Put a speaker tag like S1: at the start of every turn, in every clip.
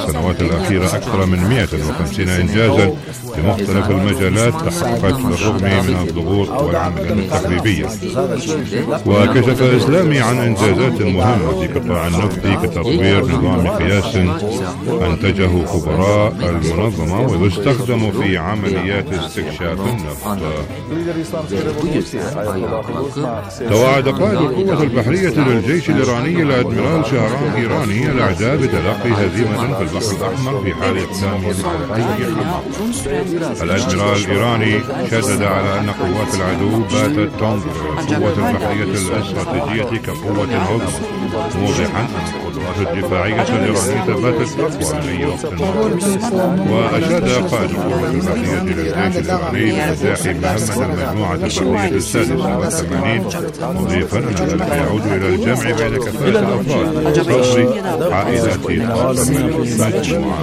S1: السنوات الأخيرة أكثر من 150 إنجازا في مختلف المجالات تحققت بالرغم من الضغوط والعمليات التخريبية. وكشف إسلامي عن إنجازات مهمة في قطاع النفط كتطوير نظام قياس أنتجه خبراء المنظمة ويستخدم في عمليات استكشاف النفط. توعد قائد القوة البحرية للجيش الإيراني الأدميرال شهرام إيراني الأعداء بتلقي هزيمة في البحر الأحمر في حال إقدامهم على أي حماقة. الأدميرال الإيراني شدد على أن قوات العدو باتت تنظر إلى القوة البحرية الاستراتيجية كقوة عظمى، موضحا أن القدرات الدفاعية الإيرانية باتت أقوى من أي وقت مضى. وأشاد قائد القوة البحرية للجيش الإيراني بنجاح مهمة المجموعة البحرية السادسة والثمانين، مضيفا أن ذلك يعود إلى الجمع بين كفاءة الأفراد وصبر عائلات طاقم المجموعة.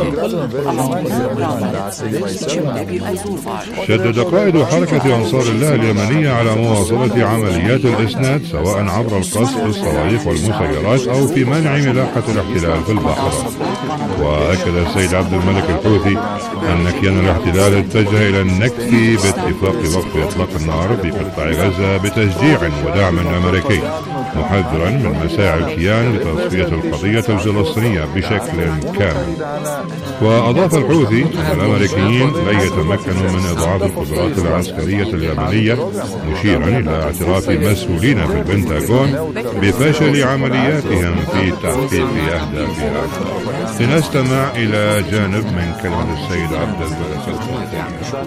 S1: شدد قائد حركة أنصار الله اليمنية على مواصلة عمليات الإسناد سواء عبر القصف بالصواريخ والمسيرات أو في منع ملاحة الاحتلال في البحر. وأكد السيد عبد الملك الحوثي أن كيان الاحتلال اتجه إلى النكث باتفاق وقف إطلاق النار في قطاع غزة بتشجيع ودعم أمريكي، محذرا من مساعي الكيان لتصفية القضية الفلسطينية بشكل كامل. وأضاف الحوثي أن الأمريكيين لن يتمكنوا من إضعاف القدرات العسكرية اليمنية، مشيرا إلى اعتراف مسؤولين في البنتاغون بفشل عملياتهم في تحقيق أهدافها. لنستمع إلى جانب من كلمة السيد عبد الملك الحوثي.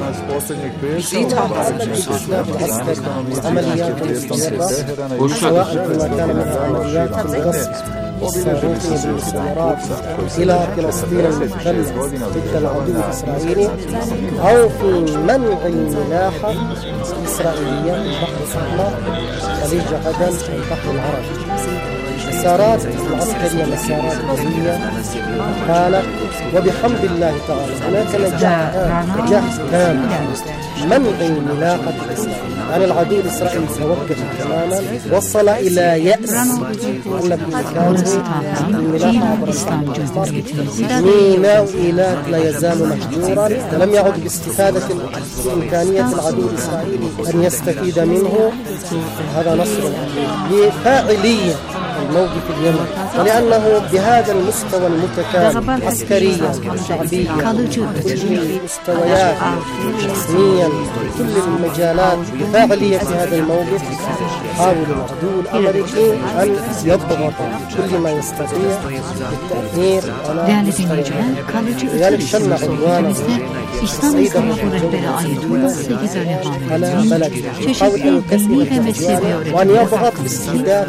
S2: والصاروخ والاستعمارات إلى فلسطين المحتلة ضد العدو الإسرائيلي أو في منع الملاحة الإسرائيلية في البحر الأحمر، خليج عدن، البحر العربي. المسارات العسكرية مسارات قوية كانت، وبحمد الله تعالى هناك نجاح تام منع ملاحة الإسرائيل. يعني العدو الإسرائيلي توقف تماما، وصل إلى يأس الذي كان الملاحة عبر البحر. ميناء إيلات لا يزال مهجورا، ولم يعد باستفادة إمكانية العدو الإسرائيلي أن يستفيد منه. هذا نصر لفاعلية الموقف اليمني، ولأنه بهذا المستوى المتكامل عسكريا شعبيا كل المستويات رسميا كل المجالات بفاعلية هذا الموقف، حاول العدو الأمريكي أن يضغط كل ما يستطيع بالتأثير على لذلك شن عدوانا سيدا على بلده، حاول أن يكسر وأن يضغط باستهداف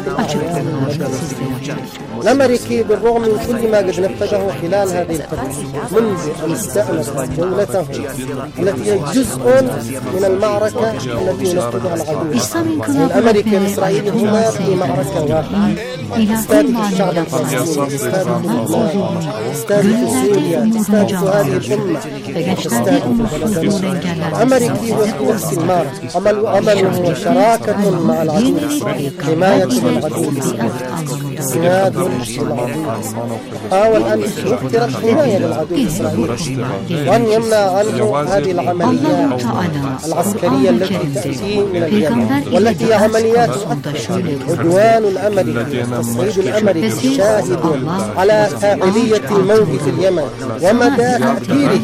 S2: الأمريكي بالرغم من كل ما قد نفذه خلال هذه الفترة منذ أن استأنف دولته التي هي جزء من المعركة التي ينفذها العدو. الأمريكي والإسرائيلي هما في معركة واحدة، تستهدف الشعب الفلسطيني، تستهدف لبنان، تستهدف سوريا، تستهدف هذه الأمة، تستهدف الفلسطينيين. الأمريكي هو نفس المعركة، عمله وشراكة مع العدو الإسرائيلي، حماية العدو الإسرائيلي، استناد للعدو. حاول أن يوفر الحماية للعدو الإسرائيلي وأن يمنع عنه هذه العمليات العسكرية التي تأتي من اليمن، والتي هي عمليات عدوان الأمريكي والتصعيد الأمريكي شاهد على فاعلية موقف اليمن ومدى تأثيره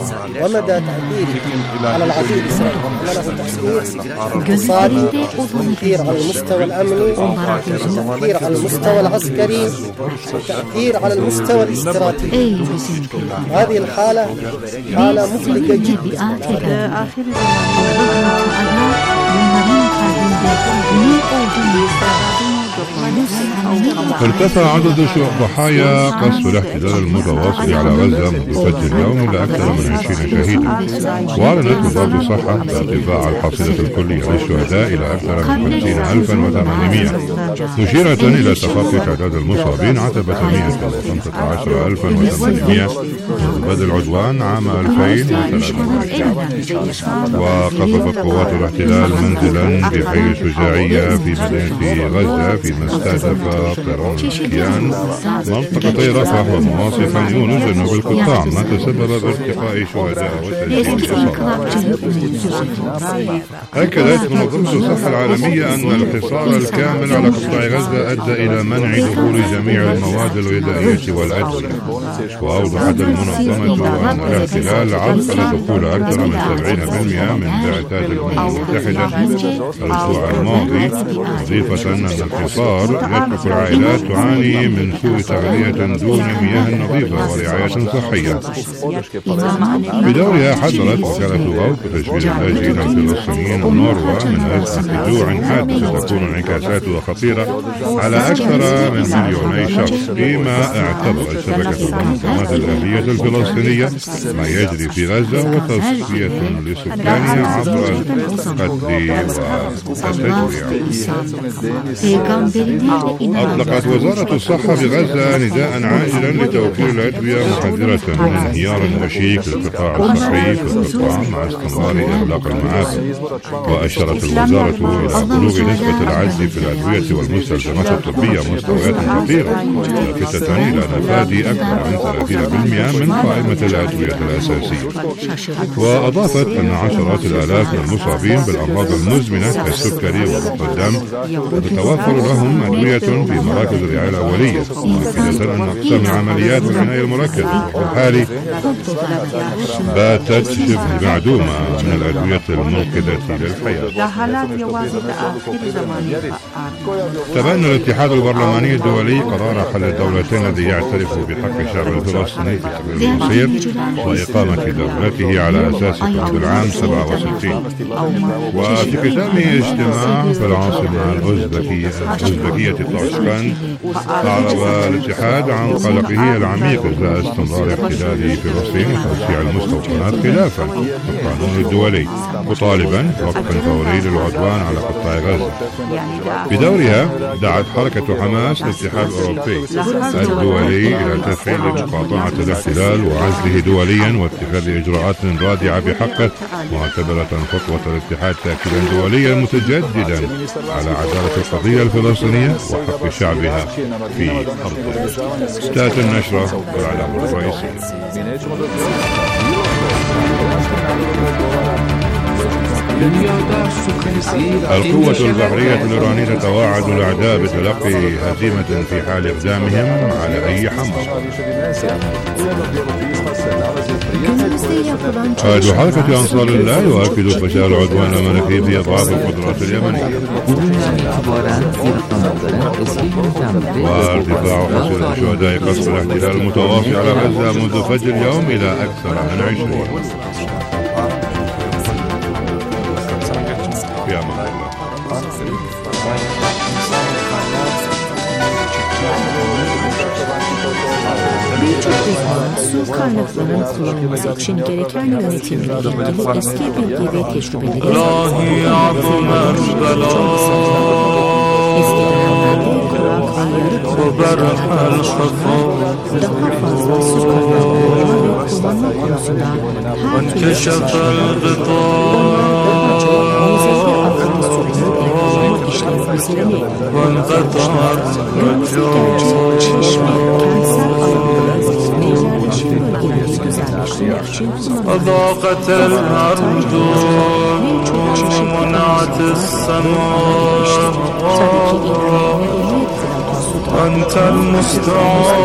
S2: على العدو الإسرائيلي. له تأثير اقتصادي، تأثير على المستوى الأمني، تأثير على المستوى العسكري، وتأثير على المستوى الاستراتيجي. هذه الحالة حالة مقلقة جدا.
S1: ارتفع عدد ضحايا قصف الاحتلال المتواصل على غزة منذ فجر اليوم إلى أكثر من 20 شهيدا. وأعلنت وزارة الصحة بارتفاع الحصيلة الكلية للشهداء إلى أكثر من 50,800، مشيرة إلى تخطي تعداد المصابين عتبة 115,800 منذ بدء العدوان عام 2023. وقصفت قوات الاحتلال منزلا بحي الشجاعية في مدينة غزة في فيما استهدف طيران كيان منطقتي رفح ومواصي خان يونس جنوب القطاع، ما تسبب بارتقاء شهداء وتسجيل إصابات. أكدت منظمة الصحة العالمية أن الحصار الكامل على قطاع غزة أدى إلى منع دخول جميع المواد الغذائية والأدوية. وأوضحت المنظمة أن الاحتلال عرقل دخول أكثر من 70% من بعثات الأمم المتحدة الأسبوع الماضي، مضيفة أن الحصار يترك العائلات تعاني من سوء تغذية دون مياه نظيفة ورعاية صحية. بدورها حذرت وكالة غوث بتشغيل اللاجئين الفلسطينيين نوروا من أزمة جوع حاد ستكون انعكاساتها خطيرة على أكثر من 2 مليون شخص، فيما اعتبرت شبكة المنظمات الأهلية الفلسطينية ما يجري في غزة وتصفية لسكانها عبر القتل والتجويع. أطلقت وزارة الصحة بغزة نداء عاجلا لتوفير الأدوية محذرة من انهيار وشيك للقطاع الصحي في القطاع مع استمرار إغلاق المعابر. وأشارت الوزارة إلى بلوغ نسبة العجز في الأدوية والمستلزمات الطبية مستويات خطيرة، لافتة إلى نفاذ أكثر من 30% من قائمة الأدوية الأساسية. وأضافت أن عشرات الآلاف من المصابين بالأمراض المزمنة كالسكري وضغط الدم تتوفر لهم أدوية في مراكز الرعاية الأولية، مؤكدة أن أقسام العمليات والعناية المركزة في الحال باتت شبه معدومة من الأدوية المنقذة للحياة. تبنى الاتحاد البرلماني الدولي قرار حل الدولتين الذي يعترف بحق الشعب الفلسطيني في تغيير المصير وإقامة دولته على أساس حدود العام 67. وفي ختام اجتماع في العاصمة الأوزبكية طاشكند، أعرب الاتحاد عن قلقه العميق إزاء استمرار احتلال فلسطين وتوسيع المستوطنات خلافا القانون الدولي، مطالبا وقفا فوري للعدوان على قطاع غزة. بدورها دعت حركة حماس الاتحاد الأوروبي الدولي إلى تفعيل مقاطعة الاحتلال وعزله دوليا واتخاذ إجراءات رادعة بحقه، معتبرة خطوة الاتحاد تأكيدا دوليا متجددا على عدالة القضية الفلسطينية وحق شعبها في أرضه. انتهت النشرة والإعلام الرئيسي. القوة البحرية الإيرانية تتواعد الأعداء بتلقي هزيمة في حال إقدامهم على أي حملة. قائد حركة أنصار الله يؤكد فشل العدوان الأمريكي في إضعاف القدرات اليمنية. وارتفاع حصيلة شهداء قصف الاحتلال المتواصل على غزة منذ فجر اليوم إلى أكثر من 20. في أمان الله.
S3: Birçok uzman su kaynaklarının kullanılması için gereken yönetimle ilgili eski bilgi ve tecrübeleri eski dönemlerde kurak ve yarı kurak daha fazla su kaynaklarına ve kullanma konusunda her türlü çalışmalar daha çok nizeli akan suyun ekonomik işleri üzerine günümüzde gerçek çeşme kentsel alanları ve yerleşim bölgeleri güzelleştirmek için kullanılmaktadır. Birçok çeşit tabii ki İran medeniyet felaket suda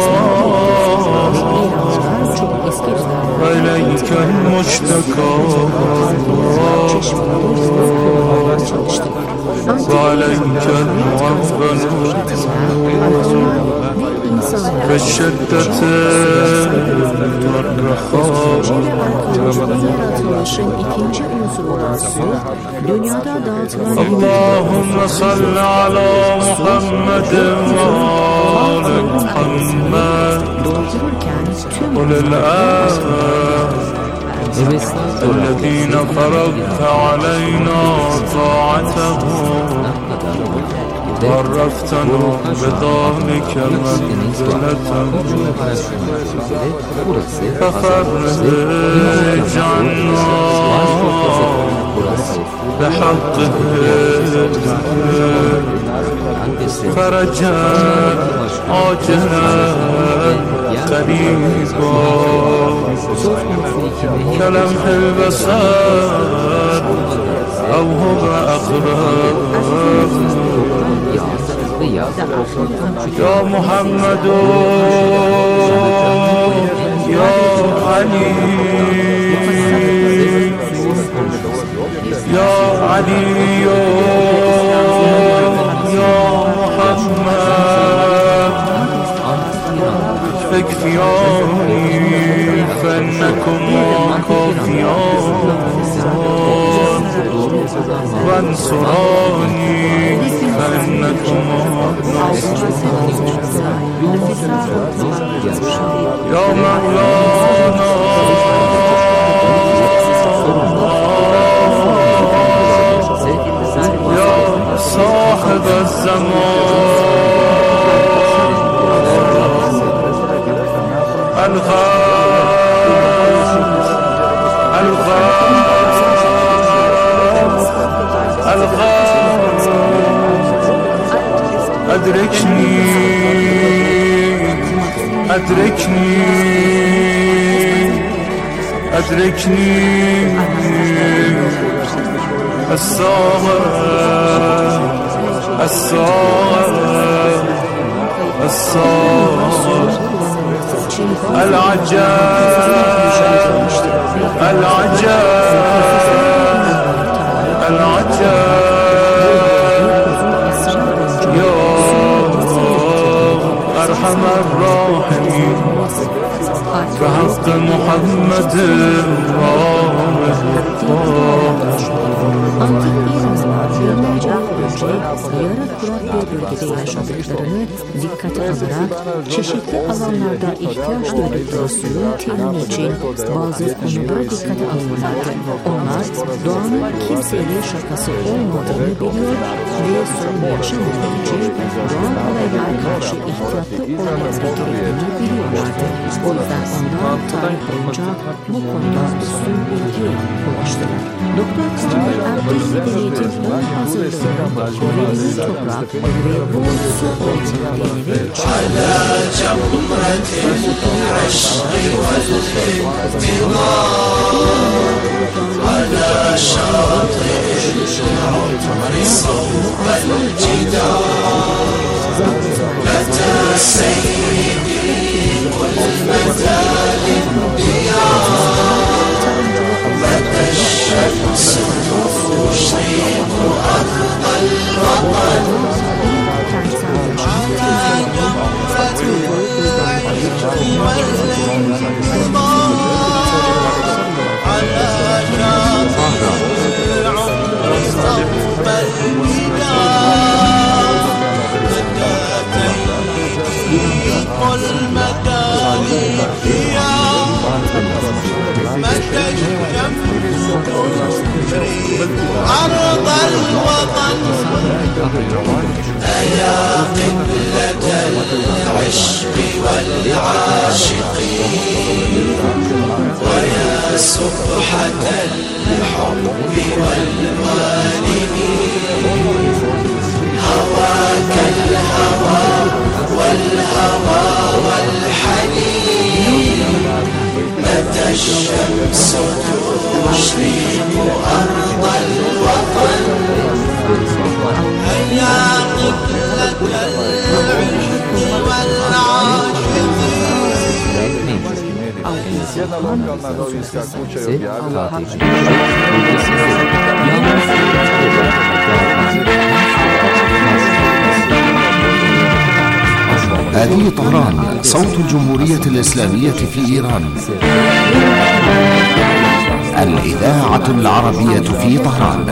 S3: çok eski dönemlerde çalıştık. Yaratılışın ikinci unsuru olan su, dünyada dağıtılan
S4: Allahümme salli ala Muhammed ve ali Muhammed
S3: doldururken tüm
S4: الذين فرضت علينا طاعتهم عرفتنا بذلك منزلة ففرج عنا بحقه فرجا عاجلا قريبا كلمح البصر أو هو أقرب يا محمد يا علي يا علي يا محمد اكفياني فإنكما كافيان وانصراني فإنكما يا مولانا يا صاحب الزمان أدركني الساعة يا أرحم الراحمين بحق محمد
S5: bölgede yaşadıklarını dikkate alarak çeşitli alanlarda ihtiyaç duydukları suyun temin için bazı konular dikkate alınmalıdır. Onlar doğanın kimseyle şakası olmadığını biliyor ve sorun yaşamadığı için doğal olaylara karşı ihtiyatlı olmaları gerektiğini biliyorlardı. O yüzden onlar tarih boyunca bu konuda üstün bilgi ulaştılar. Doktor Kamil Erdoğan'ın denetim ön hazırlığının Kore'nin toprak ve bu su olmadığı
S6: على جمرة العشق والانتظار على شاطئ العطر صوب الجدار متى سيدي قل متى الانبياء متى الشمس تشرق أرض الوطن أرض الوطن أيا قبلة العشق والعاشقين ويا سبحة الحب والوالدين هواك الهوى والهوى والحنين متى الشمس تشرق أرض الوطن هيا قبلة العشق والعاشقين.
S7: Jedna lokalna novinska kuća je objavila
S8: هذه طهران صوت الجمهورية الإسلامية في إيران الإذاعة العربية في طهران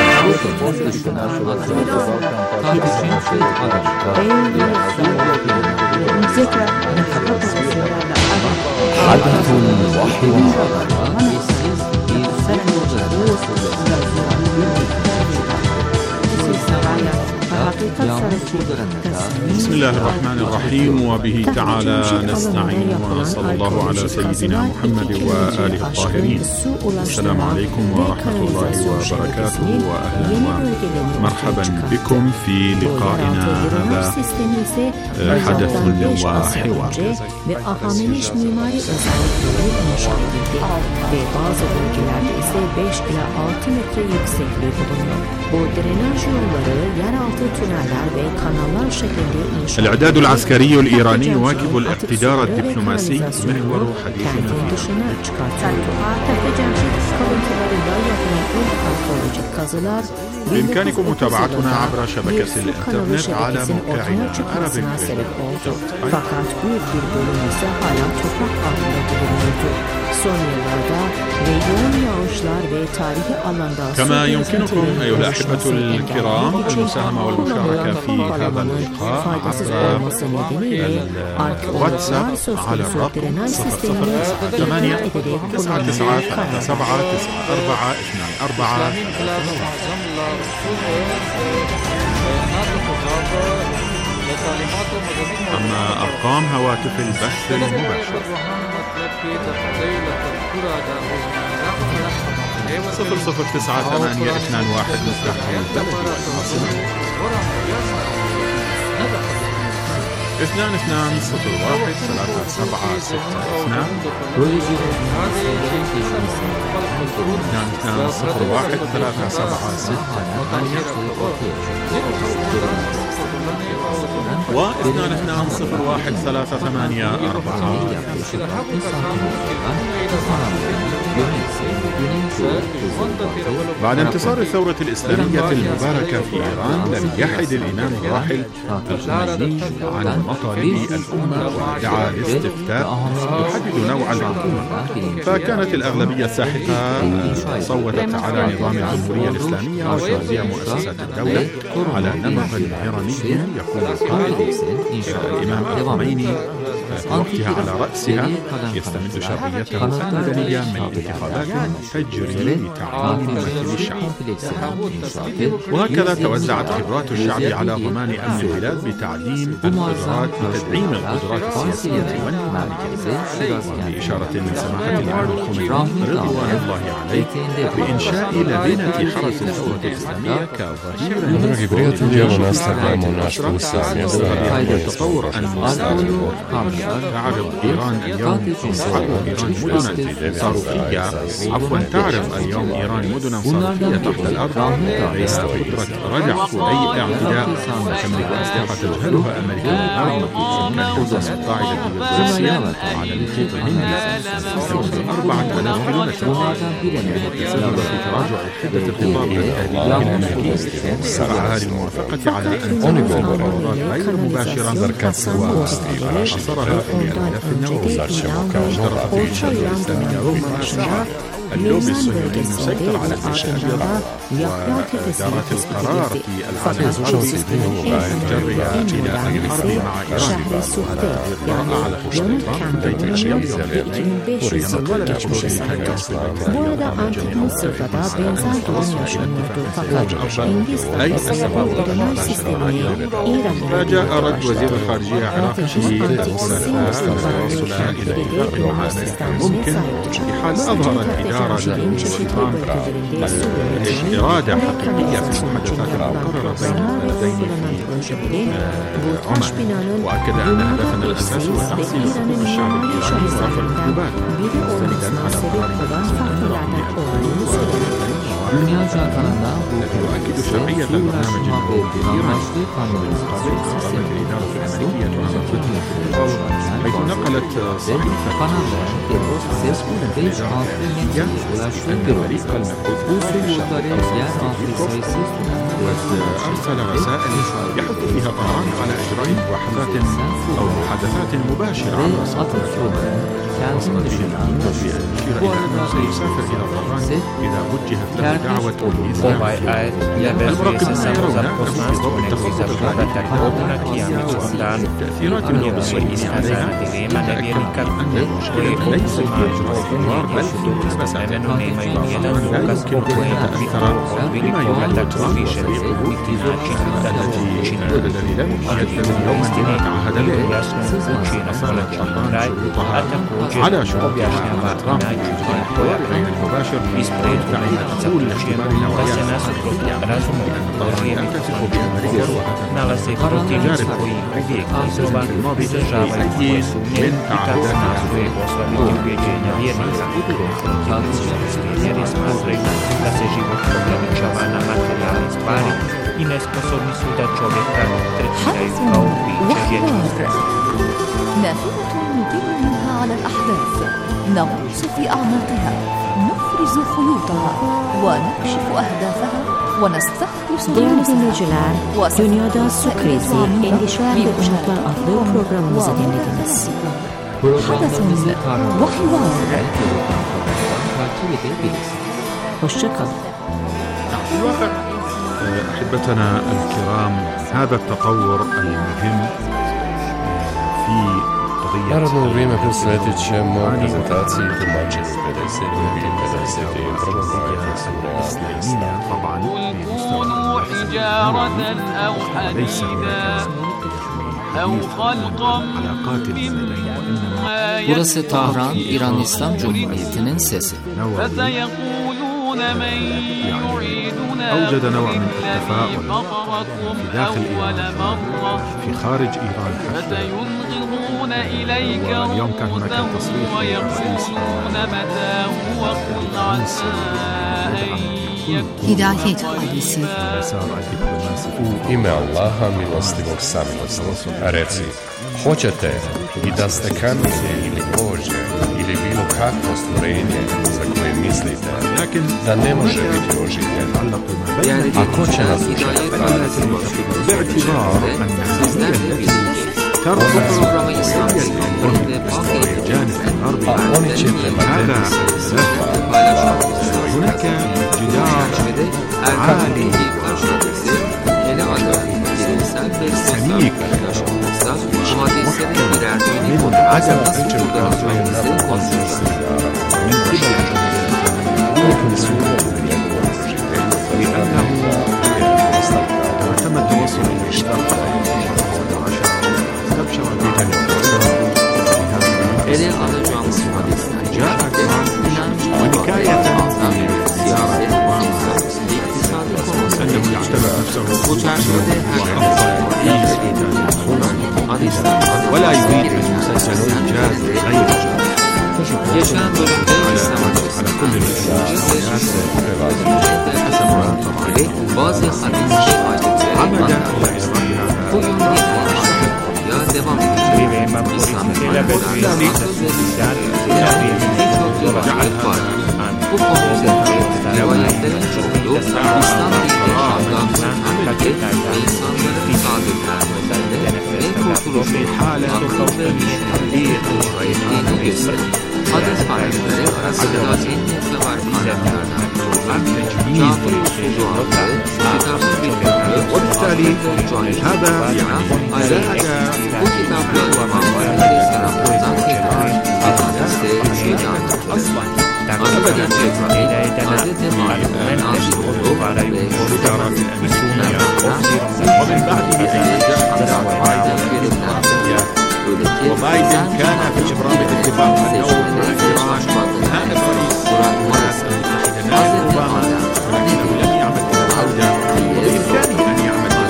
S8: حدث وحوار
S9: بسم الله الرحمن الرحيم، وبه تعالى نستعين، وصلى الله على سيدنا محمد وآله الطاهرين. السلام عليكم ورحمة الله وبركاته، وأهلا ومرحبا بكم في لقائنا هذا حدث وحوار.
S5: ve ahamileş mimari özellikleri inşa edildi ve bazı bölgelerde ise 5 ila 6 metre yüksekliği bulunuyor. Bu drenaj yolları, yeraltı tüneller ve kanallar şeklinde inşa edildi.
S9: الإعداد العسكري الإيراني يواكب الاقتدار الدبلوماسي محور حديثنا
S5: kentin dışına çıkartılıyor. Tepe Cemşit kalıntılarıyla yapılan ilk arkeolojik kazılar
S9: بإمكانكم متابعتنا عبر شبكة الإنترنت على موقعنا arabic.com.
S5: Fakat büyük bir bölüm ise hala toprak altında bulunuyordu. Son yıllarda ve yoğun yağışlar ve tarihi alanda
S9: كما يمكنكم أيها الأحبة الكرام المساهمة والمشاركة في هذا اللقاء عبر الواتساب على الرقم 009-937-424. أما أرقام هواتف البث المباشر 009-821 مفتاح البلد والعاصمة 221-374. بعد انتصار الثورة الإسلامية المباركة في إيران لم يحد الإمام الراحل الخميني عن مطالب الأمة ودعا لاستفتاء يحدد نوع الحكومة، فكانت الأغلبية الساحقة صوتت على نظام الجمهورية الإسلامية وتوزيع مؤسسات الدولة على نمط إيراني يكون قائد الإمام الخميني في وقتها على رأسها يستمد شرعيته المدنية من انتخابات تجري لتعيين ممثلي الشعب. وهكذا توزعت خبرات الشعب على ضمان أمن البلاد بتدعيم القدرات السياسية والمالية. وبإشارة من سماحة الإمام الخميني رضوان الله عليه بإنشاء لبنة حرس الثورة الإسلامية كظهير التطور تعرض إيران اليوم مدنا صاروخية تحت الأرض ليس بقدرة ردع أي اعتداء تملك أسلحة تجهلها أمريكا الغرب كالحوثة القاعدة الروسية على المحيط الهندي تبلغ 4000 كيلومتر، تسبب في تراجع حدة الخطاب الأمريكي سعى للموافقة على أن تكون مفاوضات غير مباشرة وأصرها في الملف النووي. اشترطت الشرعية الإسلامية رغم أنها اللوبي الصهيوني مسيطر على الجيش الأبيض ودارت القرار في العالم الغربي جرها إلى الحرب مع إيران، وهذا إغراء على استقرار البيت الأبيض وأيضا ولا شروط كان يصل
S5: Burada antik Mısır'da benzer durum yaşanıyordu fakat Hindistan'da bu dönem sistemi İran'ın
S9: فجاء رد وزير الخارجية العراقي الثلاثاء للتوصل إلى اتفاق مع أمريكا ممكن في حال أظهرت إدارة النظام إرادة حقيقية في المحادثات المقررة بين البلدين في عمان، وأكد أن هدفنا الأساسي هو تحسين حقوق الشعب الإيراني ورفع العقوبات مستندا على يؤكد شرعية البرنامج النووي إيران مقابل قرارات الإدارة الأمريكية عام 2000 حيث نقلت صحيفة أن فريق المبعوث أرسل رسائل يحث فيها طهران على إجراء محادثات مباشرة عبر صوت وصل به التطبيع المشير إلى أنه سيسافر إلى طهران إذا وجهت له دعوة الإسلام. المراقبون يرون أنه في ضوء التخطيط الحالي تأثيرات النوم الصيني عليها يتأكد أن المشكلة ليست في إجراء الحوار بل في الملابسات. لا يمكن أن يتأثر بما يعد ترامب وفريقه التي وجد لم يجد يوما ما تعهد به أصالة طهران شروطها على شروط جماعة ترامب بإجراء الحوار المباشر ويدعي كل احتمال نوعية لأن طهران تلتصق بأمريكا وقرر تجارب الماضي تشغيل أي من تعهداتها
S10: نافذة نطل منها على الأحداث، نغوص في أعماقها، نفرز خيوطها ونكشف أهدافها ونستخلص
S5: Dinleyiciler, dünyada su krizi, endişe ve ışıklar adlı programımızı dinlediniz.
S10: حدث وحوار.
S5: Hoşça kalın.
S9: في الواقع أحبتنا الكرام هذا التطور المهم في قضية
S11: Naravno, u vrijeme posvetit ćemo prezentaciji tumačenju 50 i 51.
S9: الإسلامية طبعا
S6: كونوا حجارة أو حديدا أو خلقا مما
S12: Burası Tahran, İran İslam Cumhuriyeti'nin sesi.
S6: فسيقولون من يعيدنا
S9: أوجد نوع من التفاؤل في داخل إيران في خارج إيران
S6: فسينغضون إليك
S9: واليوم كان هناك تصريح
S6: ويقولون متى هو قل عسى
S10: Hidayet hadisi.
S11: U ime Allaha milostivog samilosnog. Reci, hoćete i da ste kamene ili kože ili bilo kakvo stvorenje za koje mislite da ne može biti oživljeno, a ko će nas učiti raditi? A oni će prema tebi se
S9: هناك جدار عالي سميك من عدم تم التوصل للاشتراك استبشر ونكاية أنه يعتبر نفسه ولا يريد أن يسلسل الجاز غير جاز على كل الأساسيات حسب ما طبعا عمدا إلى في حالة وبالتالي هذا زاد ومن بعده وبايدن كان في إبرام اتفاق النووي مع إيران نائب رئيس الولايات المتحدة أوباما ولكنه لم يعمل إلى العودة وبإمكانه أن يعمل إلى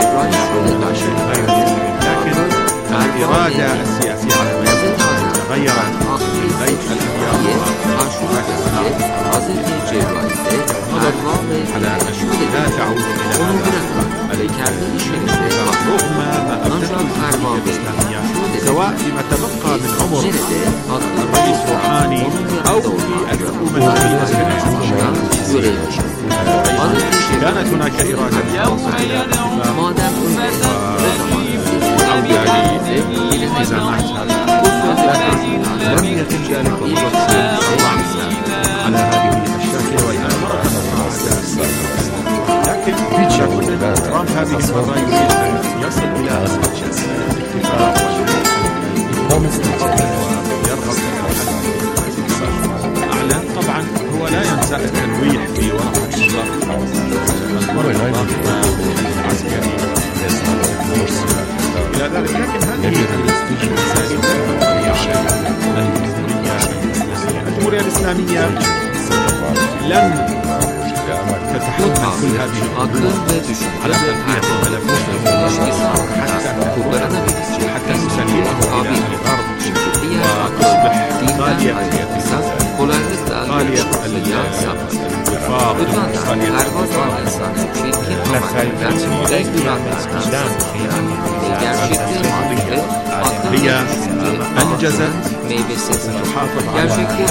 S9: لكن الإرادة السياسية على ما يبدو تغيرت في بيت الأنبياء على أشهر لا تعود إلى رغم ما أبدته الجمهورية الإسلامية سواء فيما تبقى من عمر الرئيس روحاني أو في الحكومة كانت هناك إرادة للالتزامات هذه لم يتم ذلك على هذه الشاكلة والآن لكن ترامب هذه المرة يريد أن يصل إلى اتفاق ويرغب أعلن. طبعا هو لا ينسى التلويح في ورقة النظر العسكري إلى ذلك، لكن هذه الجمهورية الإسلامية لن تتحمل كل هذه الأمور على تطبيق الملفات حتى تسلمه إلى الغرب وتصبح غالية هي أنجزت تحافظ على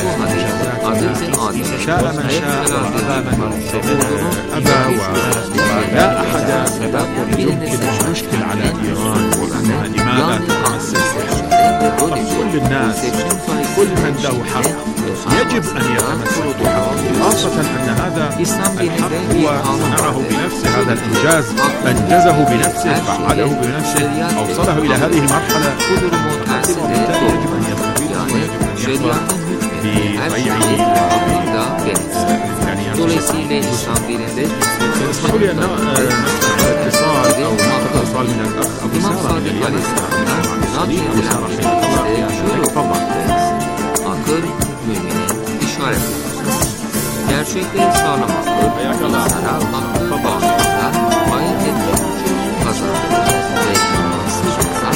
S9: شاء من شاء وأبى من أبى، ولا أحد يمكن أن يشكل على إيران لماذا تتمسك كل الناس، كل من له حق يجب أن يتمسك بحقه، خاصة أن هذا الحق هو صنعه بنفسه، هذا الإنجاز أنجزه بنفسه، فعله بنفسه، أوصله إلى هذه المرحلة، وبالتالي يجب أن يستفيد ويجب أن يحظى اسمحوا لي أن اتصال أو اتصال من الأخ أبو سارة
S12: Gerçekleri sağlamak, insanlara hakkı bağışlayan, ayet etmek için kazanılır ve imansızlıklar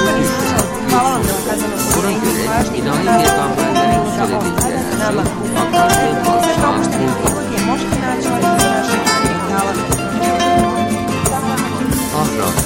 S12: buna göre ilahi peygamberlerin söyledikleri her şey akar ve bağışlanmıştır. Ahram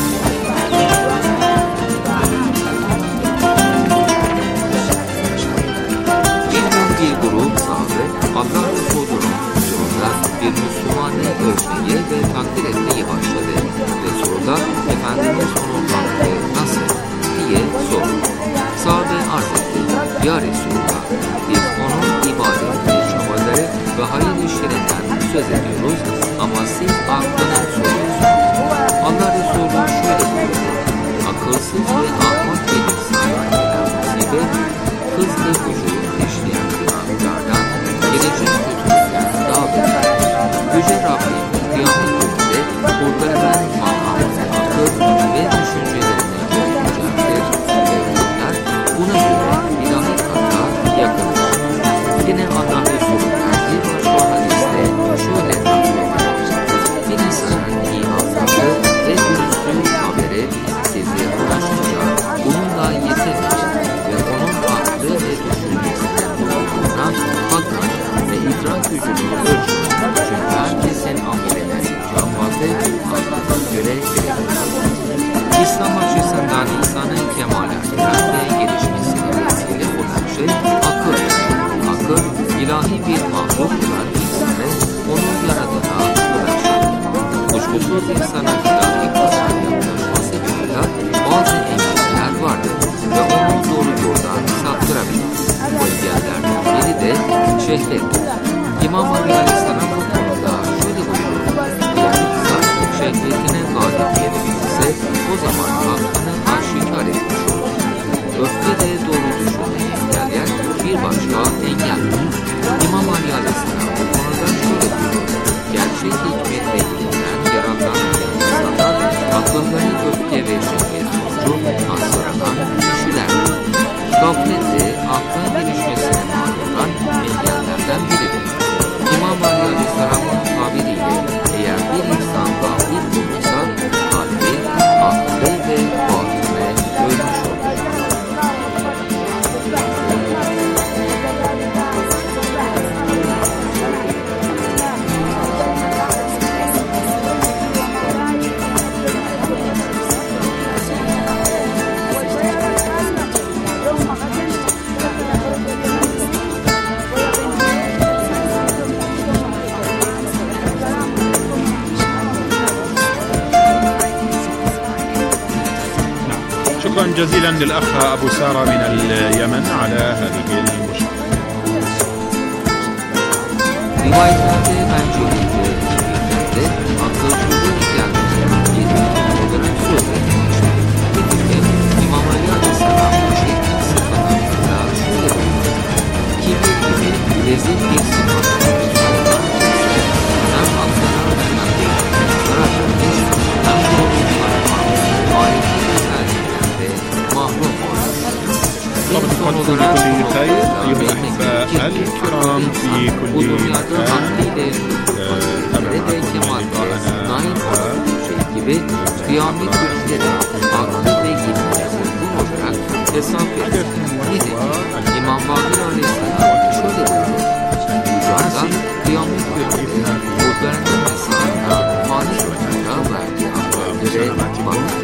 S12: bir grup sahabe Allah Resulü'nün huzurunda bir Müslümanı ölçmeye ve takdir etmeye başladı. Resulullah Efendimiz onun hakkı nasıl diye sordu. Sahabe arz etti. Ya Resulullah, biz onun ibadetini, çabaları ve hayır işlerinden söz ediyoruz ama siz aklını soruyorsunuz. Allah Resulü şöyle buyurdu. Akılsız ve ahmak bir insana gelen musibet hızlı vücudu işleyen günahlardan gelecek kötülükler daha beter. Yüce Rabbim kıyamet gününde kullarına makam, akıl ve düşüncelerini görmeyecektir ve bunlar buna göre ilahi kata yakındır. Yine Allah Resulü'nden bir başka hadiste şöyle nakledilmiştir. Bir insanın iyi hazırlığı ve dürüstlüğü haberi size ulaşınca bununla yetinir ve onun aklı ve düşüncesinden bulunduğuna bakın ve idrak gücünü ölçün. Çünkü herkesin amelene cevabı Allah'a göre verilmiş. İslam açısından insanın kemalatına ve gelişmesine vesile olan şey akıldır. Akıl, ilahi bir mahluk olan insanı onun yaradığına ulaşır. Kuşkusuz insana ilahi kasar yaklaşması yolunda bazı engeller vardır ve onu doğru yoldan saptırabilir. Bu engellerden biri de şehvettir. İmam Ali Aleyhisselam bu konuda şöyle buyuruyor. Bir insan şehvetine galip gelebilirse o zaman aklını aşikar etmiş olur. Öfke de doğru düşünmeyi engelleyen bir başka engeldir. İmam Ali Aleyhisselam bu konuda şöyle buyuruyor. Gerçek hikmet ve ilimden yaratan insanlar akılları öfke ve şehvet sonucu hastalanan kişilerdir. Gaflet de aklın gelişmesine mal olan engellerden biridir. İmam Ali Aleyhisselam'ın tabiriyle eğer bir insan gafil bulursa kalbi, aklı ve batını ölmüş olur.
S9: جزيلا للأخ أبو سارة من اليمن على هذه المشاركة.
S12: Rivayetlerde Bencuri'de İngiltere'de akıl şuuru geldiğinde bir olarak söz edilmiştir. Nitekim İmam Ali Aleyhisselam bu şekilde sıfatlarında şöyle buyurur. Kibir gibi rezil bir sıfatlar hem aklara vermekte, karakterdir, hem doğrultularına, ahiret meselelerde mahrum olur.
S9: طبعا بكل خير أيها الأحباء الكرام في كل مكان
S12: gibi kıyamet gününde aklı ve yetmezlik olarak hesap edilir. Nitekim İmam Bakır Aleyhisselam şöyle buyurur. Yüzlerden kıyamet gününde kurtarının hesabına fani olarak verdiği akılları bakır.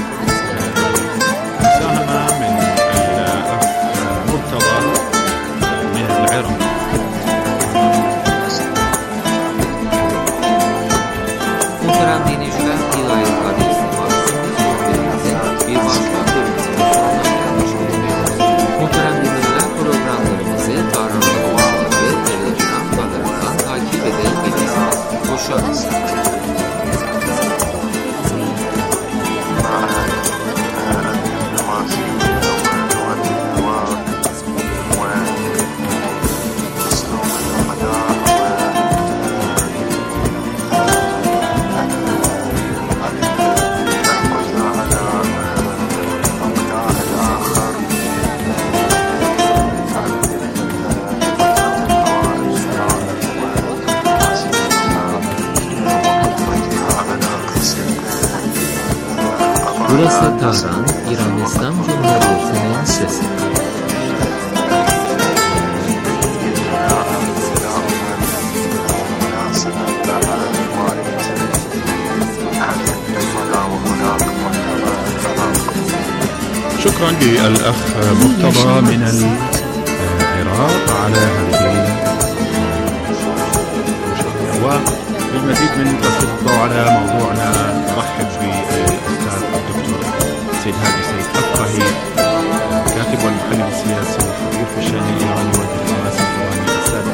S12: Muhterem dinleyiciler, İlahi Hadis'in bahsettiğimizde bir başka bölümümüzün sonuna gelmiş bulunuyoruz. Muhterem dinleyiciler, programlarımızı Tarhan'ın Oğuzları ve Telegram kanalından takip edebilirsiniz. Hoşçakalın. Burası Tahran, İran İslam Cumhuriyeti'nin sesi.
S9: شكرا للأخ مرتضى من العراق على هذه وبالمزيد من تسليط الضوء على موضوعنا نرحب بالأستاذ الدكتور سيد هادي سيد أفقهي كاتب والمحلل السياسي والخبير في الشأن الإيراني والدبلوماسي الإيراني الأستاذ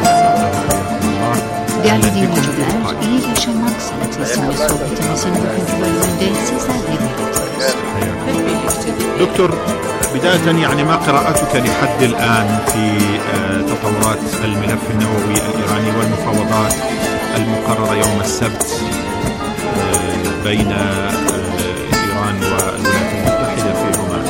S5: Değerli dinleyiciler, iyi yaşamak sanatı isimli sohbetimizin bugünkü bölümünde sizlerle birlikteyiz.
S9: دكتور بداية يعني ما قراءتك لحد الآن في تطورات الملف النووي الإيراني والمفاوضات المقررة يوم السبت بين إيران والولايات المتحدة في عمان؟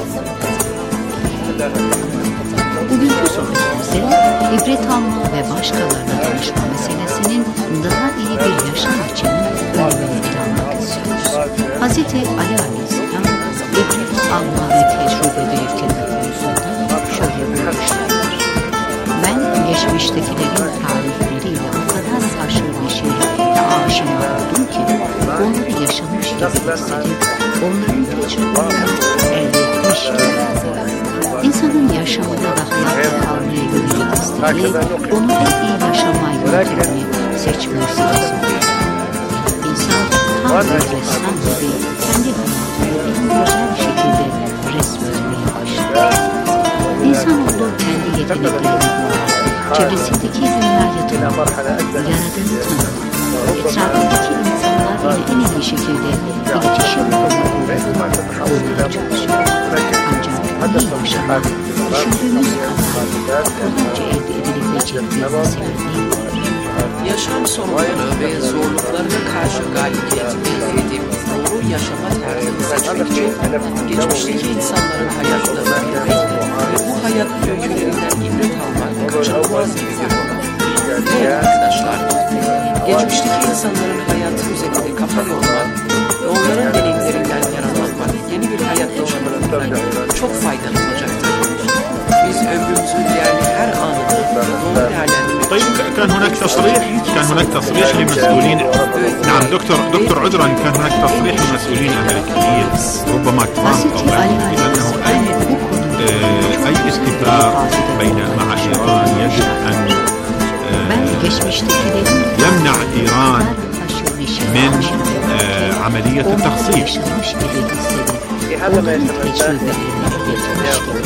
S5: Bugünkü sohbetimizde ibret alma ve başkalarına danışma meselesinin daha iyi bir yaşam için bölümünü ele almak istiyoruz. Hz. Ali Aleyhisselam ibret alma ve tecrübe biriktirme konusunda şöyle buyurmuşlardır. Ben geçmiştekilerin tarihleriyle o kadar haşır neşir ve aşina oldum ki onları yaşamış gibi hissedip onların tecrübelerini elde etmiş gibi. İnsanın yaşamada da hayatta kalmaya yönelik isteği, onu en iyi yaşama yöntemini seçmesi lazım. İnsan tam bir ressam gibi kendi hayatını en güzel şekilde resmetmeye başlar. İnsanoğlu kendi yeteneklerini bulmak, çevresindeki dünyayı tanımak, Yaradan'ı tanımak, etrafındaki insanlarla en iyi şekilde iletişim kurmak onlara çalışıyor. Ancak iyi yaşamak, düşündüğümüz kadar kolayca elde edilebilecek bir mesele değil.
S13: Yaşam sorunları ve zorluklarına karşı galibiyet elde edip doğru yaşama tarzını seçmek için geçmişteki insanların hayatlarını bilmek ve bu hayat öykülerinden ibret almak kaçınılmaz gibi görünüyor. Evet arkadaşlar, geçmişteki insanların hayatı üzerinde kafa yormak ve onların deneyimlerinden yararlanmak yeni bir hayat yaşamalarından çok faydalı olacaktır. Biz ömrümüzün değerli her anını doğru değerlendirmek.
S9: طيب كان هناك تصريح لمسؤولين نعم دكتور عذرا كان هناك تصريح لمسؤولين امريكيين ربما ترامب او غيره بانه اي اتفاق مع ايران يجب ان يمنع ايران من عمليه التخصيص
S2: onların tecrübelerini getirmiştir.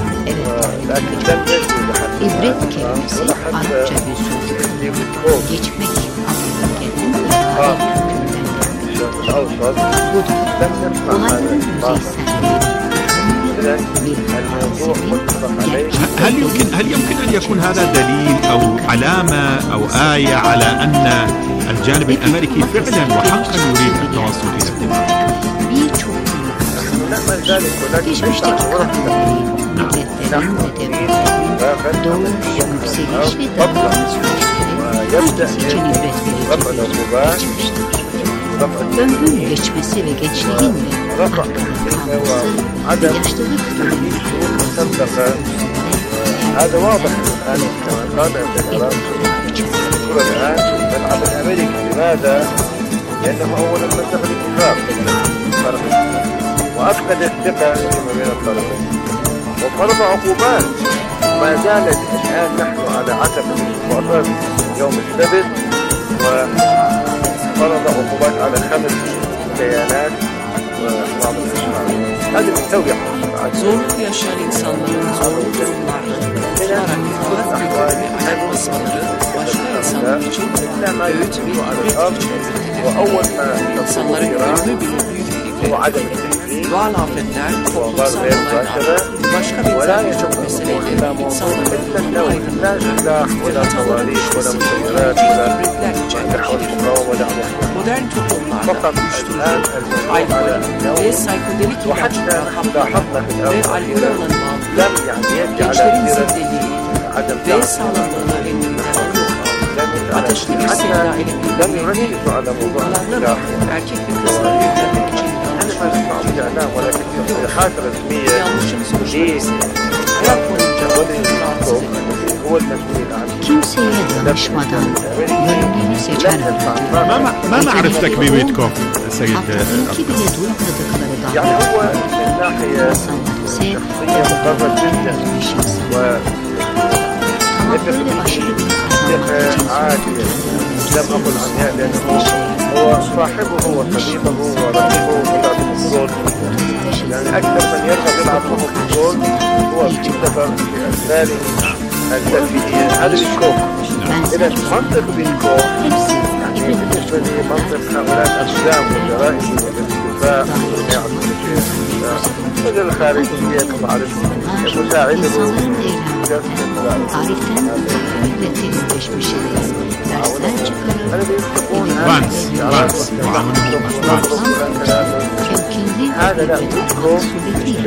S2: Evet. İbret kelimesi Arapça bir sözdür. Geçmek anlamına gelen ibare kökünden budur. Olayların
S9: هل يمكن أن يكون هذا دليل أو علامة أو آية على أن الجانب الأمريكي فعلا وحقا يريد التوصل إلى الدماغ؟
S2: geçmişteki kabilerin, milletlerin ve doğuş, yükseliş ve dağılma süreçleri herkes için ibret verici bir geçmiştir. Ömrün geçmesi ve gençliğin ve bırakkanın kalması, yaşlılık döneminin
S14: هذا واضح الآن كما قال الدكتور الآن العمل الأمريكي لماذا؟ لأنه أولا مسك الاتفاق وأفقد الثقة فيما بين الطرفين وفرض عقوبات ما زالت الآن نحن على عتبة المؤتمر يوم السبت وفرض عقوبات على 5 كيانات وبعض الأشخاص هذه من توقع
S13: zorluk yaşayan insanların zorlu durumlarda tutarak mutluluk ve ayak basmaları başka insanlar için öğüt ve ibret içermektedir. İnsanların ölümü bile büyük bir ibrettir. Doğal afetler, toplumsal olaylar, başka benzer birçok meseleleri insanların bu aydınlatacak ve hataların düşmesi ibretler içermektedir. Modern toplumlarda uyuşturucu, alkol ve psikodelik ilaçlar hapları ve alkole olan bağımlılık, gençlerin zevdeliği ve sağlığına önlemler alıyor. Ateşli bir sevda ile birbirlerine olanlar erkek ve kızları yüklenmek için yanlışımız hoşlanırsa hayat boyunca rahatsız
S2: kimseye danışmadan yönünü seçer
S9: ما معرفتك بويتكوف سيد
S2: Atatürk'ü bile duymadıkları
S14: يعني هو من ناحية
S2: şahsiyet
S14: مقرب جدا
S2: tamamıyla aşırı bir kazanmak
S14: عادية لم أقل عنها لأنه هو صاحبه وطبيبه ورفيقه يلعب الفوتبول يعني أكثر من يرغب يلعب الفوتبول هو يعتبر في أسبابه الترفيهية هذا بيتكوف إذا منطق بيتكوف يعني بالنسبة لمنطق هؤلاء الأقدام والجرائم والاختفاء مثل الخارجية المعرفة مساعده
S2: tarihten milletin geçmişini dersler çıkarır. Temkinli ve suretiyle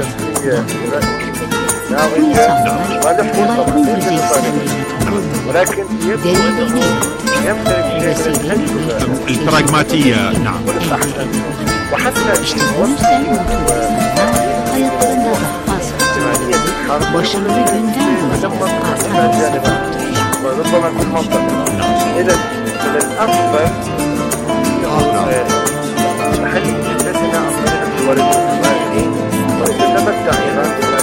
S2: bu insanlar olayların yüzeyselliğini tanır. Derinliğini
S9: البراغماتية نعم
S2: İşte bu yüzden mutluluklarına hayatlarında daha fazla başarılı günden güne artan
S14: وربما في المنطقة إذا من الأفضل محل جدتنا عن طريق الوالد والوالدين ونتمتع أيضا بما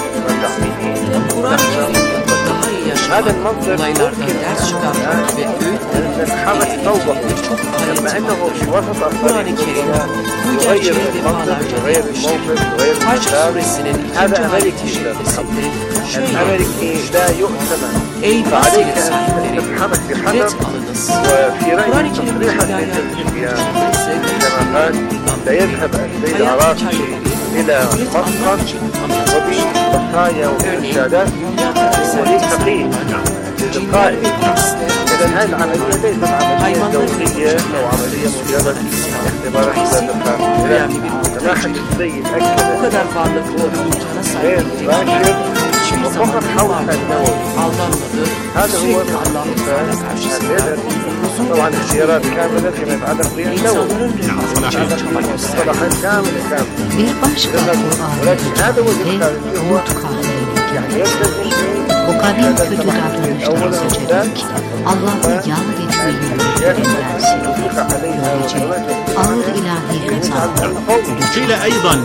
S14: فيه هذا المنطق ممكن أن نتحرك فوقه لما أنه في وسط الطريق يغير المنطق يغير الموقف يغير المثال هذا أمريكي الأمريكي لا يؤتمن فعليك أن تتحرك بحذر وفي رأي تصريحا للتسجيل عندما قال لا يذهب السيد عراقي إلى مصر وببقايا وبإرشادات وللتقييم للقائد إذا هذه العملية ليست عملية دولية أو عملية مجرد اختبارات ذات القائد ناحية السيد أكد غير مباشر وفقط حول النووي هذا هو المثال طبعا اختيارات كاملة فيما يتعلق بالنووي صلاحات كاملة ولكن هذا هو يعني يلتزم
S2: mukabil kötü davranışları seçerek Allah'ı yad etmeyi öğrenmesi. Böylece ağır ilahi kazalar
S9: قيل أيضا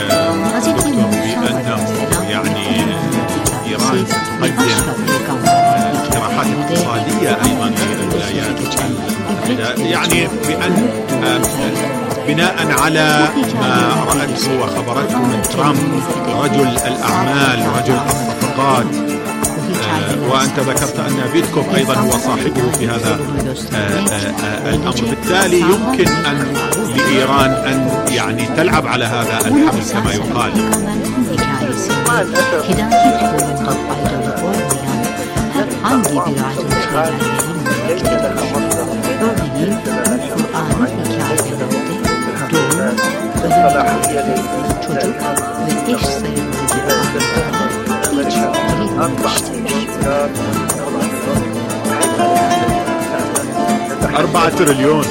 S9: يعني إيران تقدم اقتراحات اقتصادية أيضا في الولايات المتحدة يعني بأن بناء على ما رأته وخبرته من ترامب رجل الأعمال، رجل الصفقات، وأنت ذكرت أن فيتكوف أيضا هو صاحبه في هذا الأمر. بالتالي يمكن أن لإيران أن يعني تلعب على هذا الحبل كما يقال. $4 تريليون.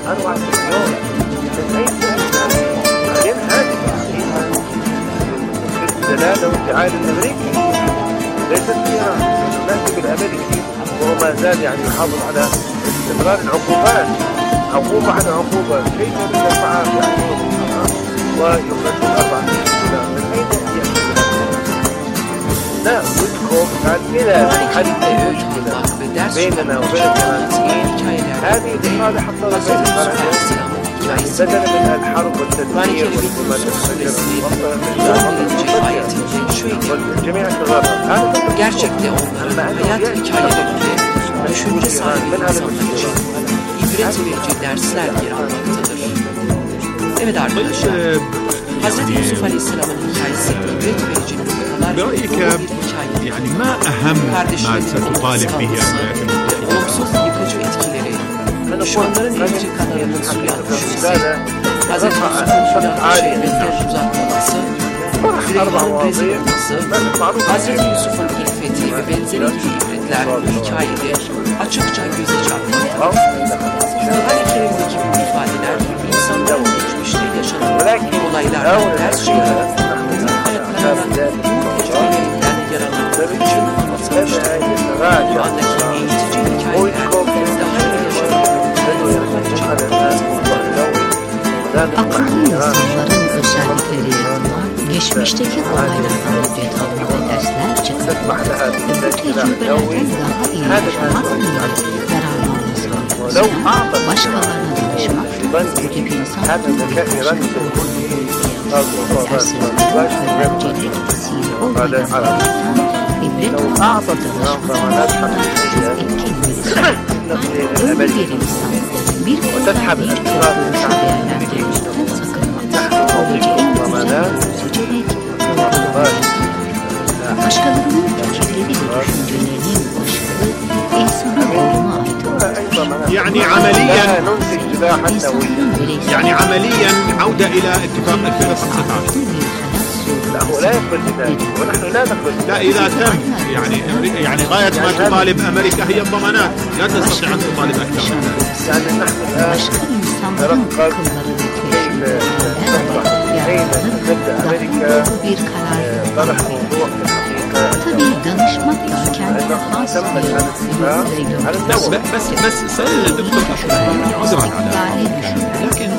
S14: الدلالة والتعايل الأمريكي ليست إيران، الناتج الأمريكي وهو ما زال يعني يحافظ على استمرار العقوبات، عقوبة على عقوبة، كيف يدفع يعني ويخرج 4 مليون من أين يأتي؟ لا فيتكوف قال إلى حل المشكلة بيننا وبين الفرنسيين هذه لصالح الطرفين الفرنسيين، يعني بدلا من الحرب والتدمير والحكومات والجميع التغرب.
S13: Gerçekte onların hayat hikayelerinde düşünce sahibi insanlar için ibret verici dersler yer almaktadır. Evet arkadaşlar, Hazreti Yusuf Aleyhisselam'ın hikayesi ibret verici noktalar bir hikaye.
S9: يعني ما أهم ما ستطالب به الولايات المتحدة؟
S13: Olumsuz yıkıcı etkileri, düşmanların elçi kanalının suya düşmesi, Hazreti Yusuf'un günahlı şehrinden uzatılması, Süleyman'ın rezil olması, Hazreti Yusuf'un iffeti ve benzeri gibi ibretler bu hikayede açıkça göze çarpmaktadır. Kur'an-ı Kerim'deki bu ifadeler insanların geçmişte yaşanan olaylardan ders çıkarak bizim hayatlarından, bu tecrübelerinden yararlanmak için anlatılmıştır. Kur'an'daki eğitici hikayeler daha iyi yaşanan insanlar için
S5: akıllı insanların özellikleri, geçmişteki olaylardan ibret alma ve dersler çıkartmak ve bu tecrübelerden daha iyi yaşamak yoluyla yararlanma sağlamasına başkalarına danışmak bu tip insanların karşılıklı olduğu derslerin ve öncelik tesiri olmayan ibret alma ve danışma konusunda etkin bir öyle bir insan bir konuda bir görüşü değerlendirmekten sakınmak, böylece en güzel seçenek başkalarının fikirleri ve düşüncelerinin başlığı insanın olma aydınlıdır.
S9: يعني عمليا عودة إلى اتفاق 2015.
S14: لا هو لا يقبل بذلك ونحن لا نقبل.
S9: لا إذا تم يعني غاية ما تطالب أمريكا هي الضمانات، لا تستطيع أن تطالب أكثر من ذلك.
S14: يعني نحن الآن نترقب حين تبدأ أمريكا طرح موضوع في الحقيقة
S9: بس سأل الدكتور عذرا على لكن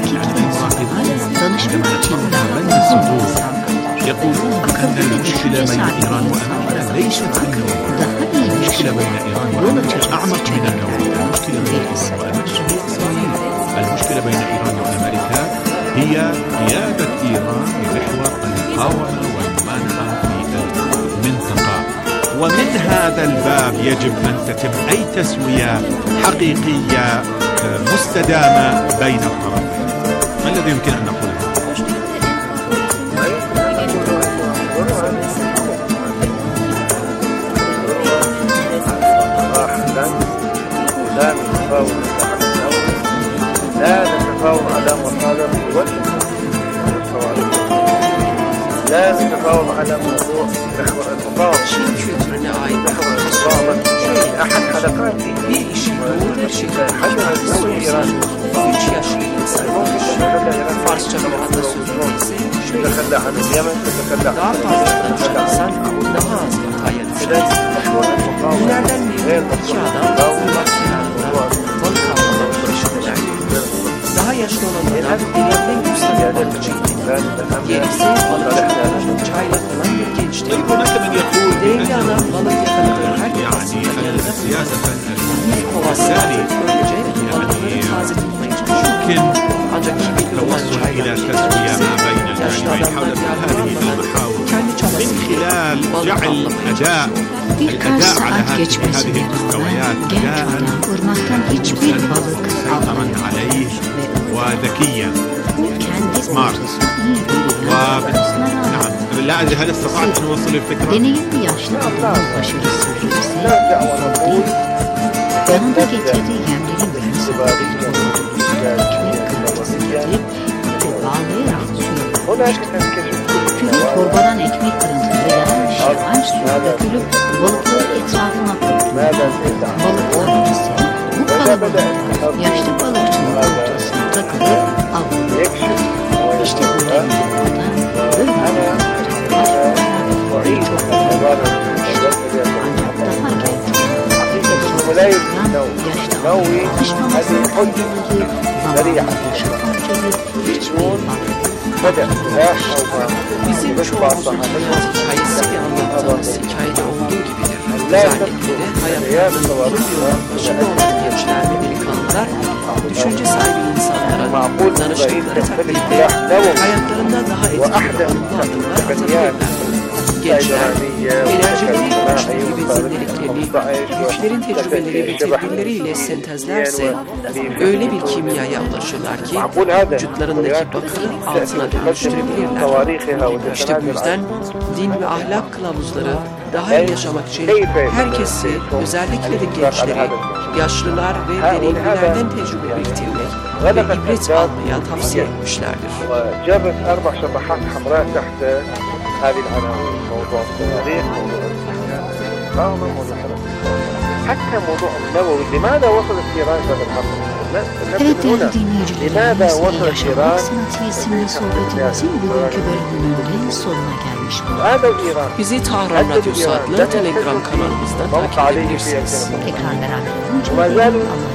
S9: يقولون أن المشكلة بين إيران وأمريكا ليست بالنوع، المشكلة بين إيران وأمريكا أعمق من النوع. المشكلة بين إيران وأمريكا إسرائيل، المشكلة بين إيران وأمريكا هي قيادة إيران بمحور المقاومة والمنع في المنطقة، ومن هذا الباب يجب أن تتم أي تسوية حقيقية مستدامة بين الطرفين. ما الذي يمكن أن نقوله؟
S14: لا نتفاوض على مصادر الوجه، لا نتفاوض على موضوع محور المفاوض. أحد حلقاتي حجر الدولة إيران تتخلى عن اليمن، تتخلى عن إذا محور المفاوض غير
S13: daha yaşlı olanlardan dünyanın güçlü gerisi balıkçıların çayla kalan bir gençti. Devli adam balık yakaladığı herkesin yanında kovası böylece balıkları taze tutmaya çalışıyor.
S9: يمكن التوصل إلى تسوية ما بين الجانبين حول هذه المحاور من خلال جعل الأداء على هذه المستويات مسيطرا عليه وذكيا سمارت. نعم، لا أدري هل استطعت أن أوصل الفكرة؟
S5: yanında getirdiği yemlerin bağlayarak suya küre torbadan ekmek kırıntıları yavaş suya dökülüp balıkların etrafına koyulur. Balıkların ise bu kalabalıkta yaşlı balıkçının ortasına takılıp avlanır. İşte burada
S14: ولا نووي هذه الحجة سريعة بدون بدء سلاح أو ما يشبع صحابيها
S13: hikayede olduğu gibidir. Özellikle de hayatlarında başında olan gençler ve delikanlılar düşünce sahibi insanlara danıştıkları takdirde hayatlarında daha etkili adımlar atabilirler. Gençler, enerjileri, güçleri ve zindeliklerini güçlerin tecrübeleri ve tedbirleriyle sentezlerse öyle bir kimyaya ulaşırlar ki vücutlarındaki bakırı altına dönüştürebilirler. İşte bu yüzden din ve ahlak kılavuzları daha iyi yaşamak için herkesi, özellikle de gençleri, yaşlılar ve deneyimlilerden tecrübe biriktirmek ve ibret almaya tavsiye etmişlerdir.
S14: هذه العناوين موضوع الصواريخ، موضوع الإقامة، موضوع حتى موضوع النووي. لماذا وصلت إيران هذا الأمر؟
S5: Evet değerli dinleyicilerimiz, Yaşamak Sanatı isimli sohbetimizin bugünkü bölümünün sonuna gelmiş bulunuyoruz.
S13: Bizi Tahran Radyosu adlı Telegram kanalımızda takip edebilirsiniz.
S5: Tekrar beraber olunca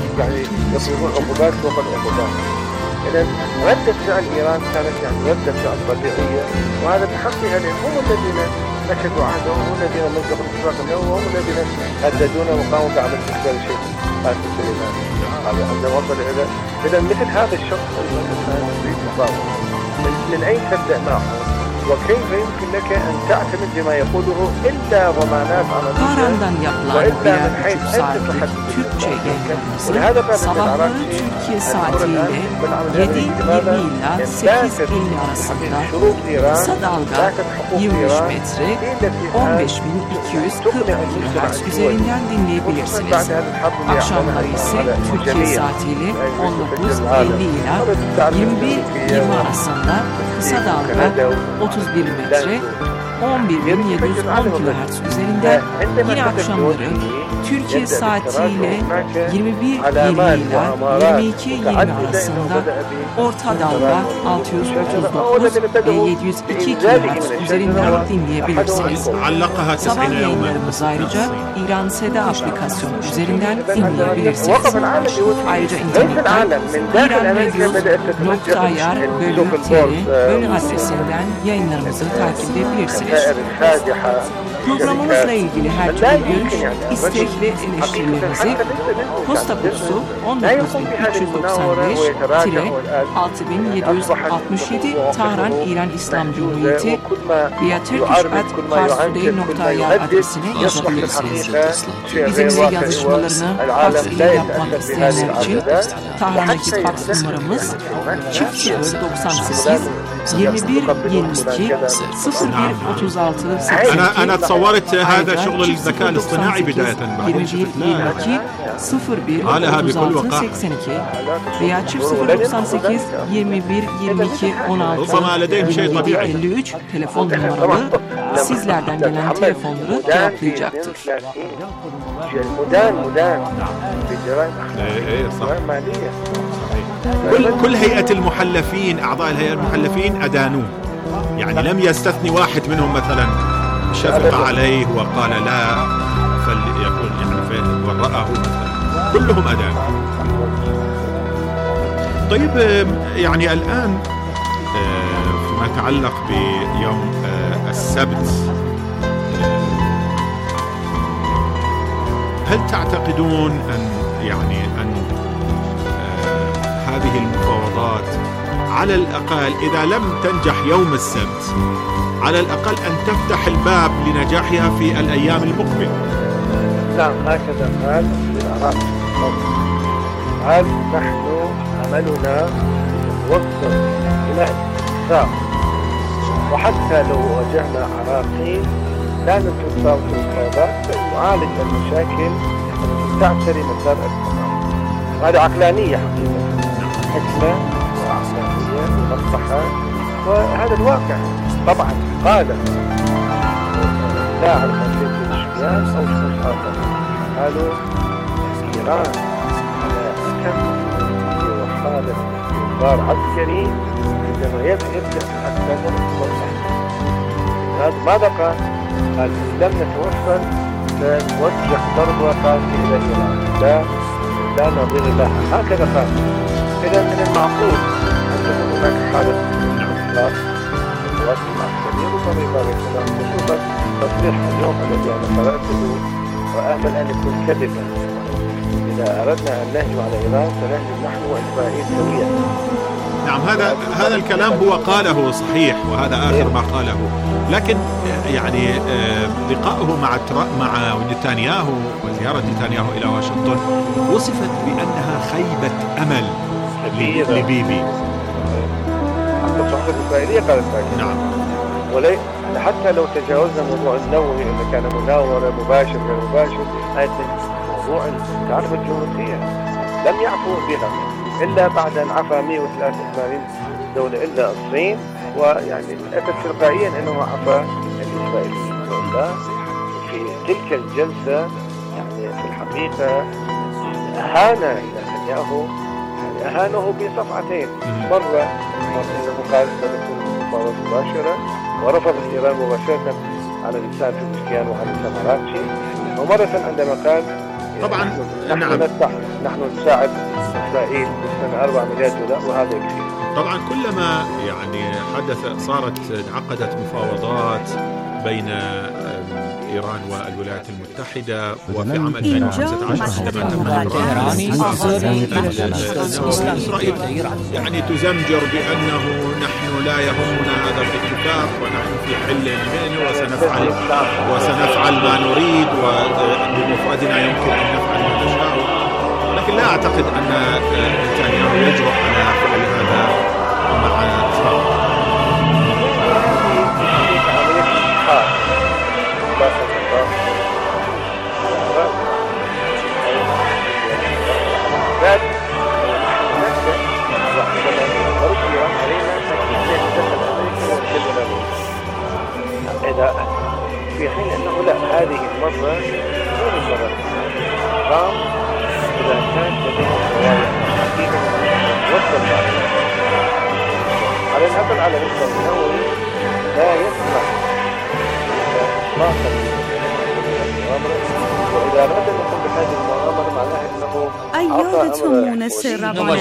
S14: إذا ردة فعل إيران كانت يعني ردة فعل طبيعية، وهذا بحقها لأن هم الذين نكثوا عهدهم، هم الذين مزقوا الاتفاق النووي، وهم الذين هددونا وقاموا بعمل استقبال شيء قاسم سليماني. هذا عندما وصل إذا مثل هذا الشخص الإنسان يريد مقاومة، من أين تبدأ معه؟ وكيف يمكن لك أن تعتمد بما يقوله إلا ضمانات
S13: Tahran'dan yapılan birer buçuk saatlik Türkçe yayınımızı sabahları Türkiye saatiyle 7:20 ila 8:50 arasında kısa dalga 25 metre 15.240 kHz üzerinden dinleyebilirsiniz. Akşamları ise Türkiye saatiyle 19:50 ila 21:20 arasında kısa dalga 31 metre 11.710 kHz üzerinden yine akşamları Türkiye saatiyle 21:20 ila 22:20 arasında orta dalga 639 ve 702 kHz üzerinden dinleyebilirsiniz. Sabah yayınlarımız ayrıca İran Seda aplikasyonu üzerinden dinleyebilirsiniz. Ayrıca internetten iranradio.ir/tr adresinden yayınlarımızı takip edebilirsiniz. Programımızla ilgili her türlü görüş, istek ve eleştirilerinizi posta kutusu 19395-6767 Tahran İran İslam Cumhuriyeti veya turkish@parstoday.ir adresine yazabilirsiniz. Bizimle yazışmalarını fax ile yapmak isteyenler için Tahran'daki fax numaramız 0098 21 22 01 36
S9: أنا تصورت هذا شغل الذكاء الاصطناعي بداية بعد
S13: 22 01 36 82 veya 098 21 22 16 53 telefon numaralı sizlerden gelen telefonları cevaplayacaktır.
S9: كل هيئة المحلفين أعضاء الهيئة المحلفين أدانوه، يعني لم يستثني واحد منهم مثلا شفق عليه وقال لا فليكون يعني ورأه مثلا، كلهم أدانوه. طيب يعني الآن فيما يتعلق بيوم السبت، هل تعتقدون أن هذه المفاوضات على الأقل إذا لم تنجح يوم السبت على الأقل أن تفتح الباب لنجاحها في الأيام المقبلة.
S14: نعم هكذا قال العراق. قال نحن عملنا نوصل إلى اتفاق، وحتى لو واجهنا عراقيل لا نتوقف في المفاوضات فنعالج المشاكل التي تعتري مسار التفاهم. هذه عقلانية حقيقة، حكمة وعقلانية ومصلحة، وهذا الواقع. طبعا قال لا على مسيرة الشيعة أو شخص آخر، قالوا إيران على كم وحالة استنفار عسكري عندما يبدأ التدخل والتحديد. ماذا قال؟ قال لم نتوصل سنوجه ضربة قاسية إلى إيران لا نظير لها. هكذا قال. إذا من المعقول أن تكون هناك حالة إطلاق القوات العسكرية بطريقة غير خصوصا تصريح اليوم الذي أنا قرأته وآمل أن يكون كذبا. إذا أردنا أن نهجم على إيران فنهجم نحن وإسرائيل سويا.
S9: نعم هذا الكلام هو قاله صحيح، وهذا آخر ما قاله، لكن يعني لقائه مع نتنياهو وزيارة نتنياهو إلى واشنطن وصفت بأنها خيبة أمل لبيبي.
S14: حتى الصحافة الإسرائيلية قالت ذلك.
S9: نعم.
S14: حتى لو تجاوزنا موضوع النووي إذا كان مناورة مباشر غير مباشر، هذا موضوع تعرف الجغرافية لم يعفوا بها إلا بعد أن عفى 183 دولة إلا الصين، ويعني أتت تلقائيا أنه عفى الإسرائيليين. في تلك الجلسة يعني في الحقيقة أهان نتنياهو، أهانه بصفعتين. مرة أنه قال سنكون مفاوضات مباشرة ورفض إيران مباشرة على لسان بزشكيان وعلى لسان عراقشي، ومرة عندما قال
S9: طبعا
S14: نحن نساعد إسرائيل بسنة 4 مليار دولار وهذا يكفي.
S9: طبعا كلما يعني انعقدت مفاوضات بين إيران والولايات المتحدة، وفي عام 2015 عندما إسرائيل يعني تزمجر بأنه نحن لا يهمنا هذا الاتفاق ونحن في حل منه وسنفعل ما نريد وبمفردنا يمكن أن نفعل ما نشاء، لكن لا أعتقد أن نتنياهو يجرؤ على فعل هذا مع ترامب.
S14: في حين أنه لا، هذه المرة غير المرة. ترامب إذا كان لديه قواعد حقيقة وصل على الأقل على مستوى النووي لا يسمح إطلاقا بالمؤامرة، وإذا أراد أن يقوم بهذه المؤامرة معناها أنه
S15: أيادتون السرابانة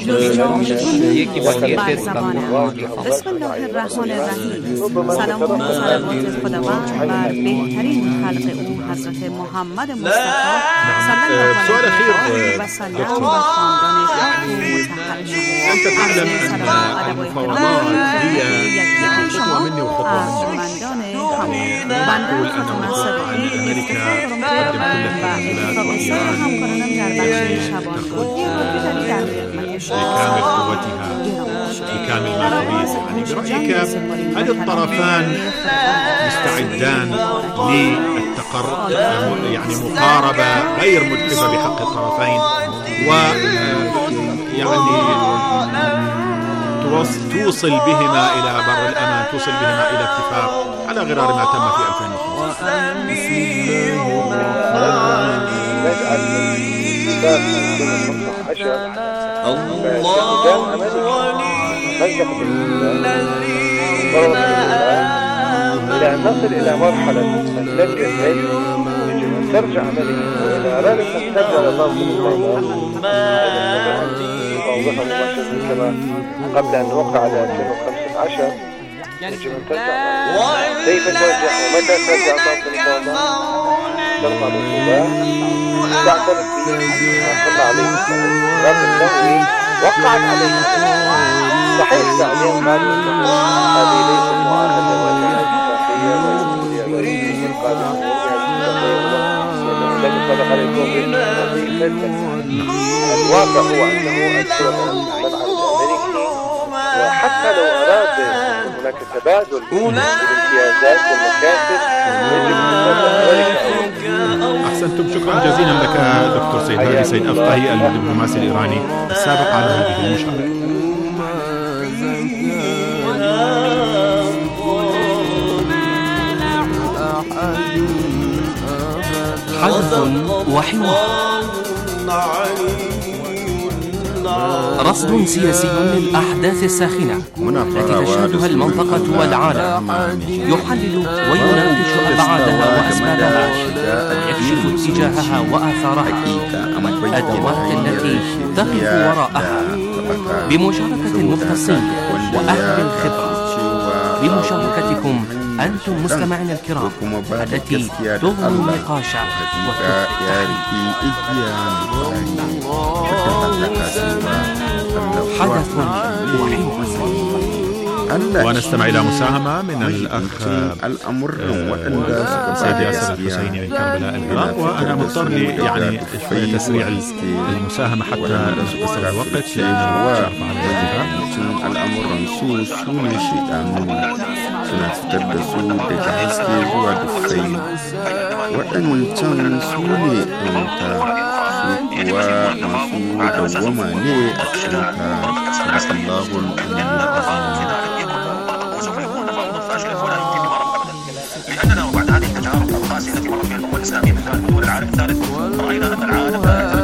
S15: بسم الله الرحمن الرحیم. سلام و صلوات خداوند بر بهترین خلق او حضرت محمد مصطفی صلی الله علیه و سلم و خاندان
S9: أنت تعلم أن المفاوضات هي خطوة مني وخطوة منك. نقول أن موضوع عن أمريكا تقدم كل التنازلات وإيران بكامل قوتها بكامل ما تريد. يعني برأيك هل الطرفان مستعدان للتقرب، يعني مقاربة غير مجحفة بحق الطرفين، ويعني توصل بهما إلى بر الأمان، توصل بهما إلى اتفاق على غرار ما تم في
S14: 2015؟ إلى أن نصل إلى مرحلة الذي يجب أن ترجع أمريكا، وإذا أرادت أن ترجع لنظام توضيحها مباشرة كما قبل أن نوقع على 2015 يجب أن ترجع. كيف ترجع ومتى ترجع نظام المفاوضات؟ ترفع الانتباه، تعترف بما صلى عليه الرب النووي وقعت عليه. صحيح فعليا ما هذه ليست معاهدة ولا اتفاقية ولا الواقع هو أنه الدول المنع الأمريكي وحتى لو أراد هناك تبادل بالامتيازات والمكاسب
S9: أحسنتم، شكرا جزيلا لك دكتور سيد هادي سيد أفقهي الدبلوماسي الإيراني السابق على هذه المشاركة.
S16: حدث وحوار، رصد سياسي للأحداث الساخنة التي تشهدها المنطقة والعالم، يحلل ويناقش أبعادها وأسبابها ويكشف اتجاهها وآثارها والأدوات التي تقف وراءها، بمشاركة المختصين وأهل الخبرة، بمشاركتكم أنتم مستمعين الكرام التي تغني النقاش حدث وحوار.
S9: ونستمع إلى مساهمة من الأخ سيد ياسر الحسيني من كربلاء العراق، وأنا مضطر يعني تسريع المساهمة حتى نقصر الوقت لأن الوقت على
S17: الأمر رمسوس سوني شيئا سنفتر دسو دجهزكي زوا دفعي وأنتم سوني أنت ومسو دوماني أكسنتا صدق الله
S18: لأننا وبعد هذه التجارب القاسية التي مرت بها الأمة الإسلامية من خلال دول العالم الثالث رأينا أن العالم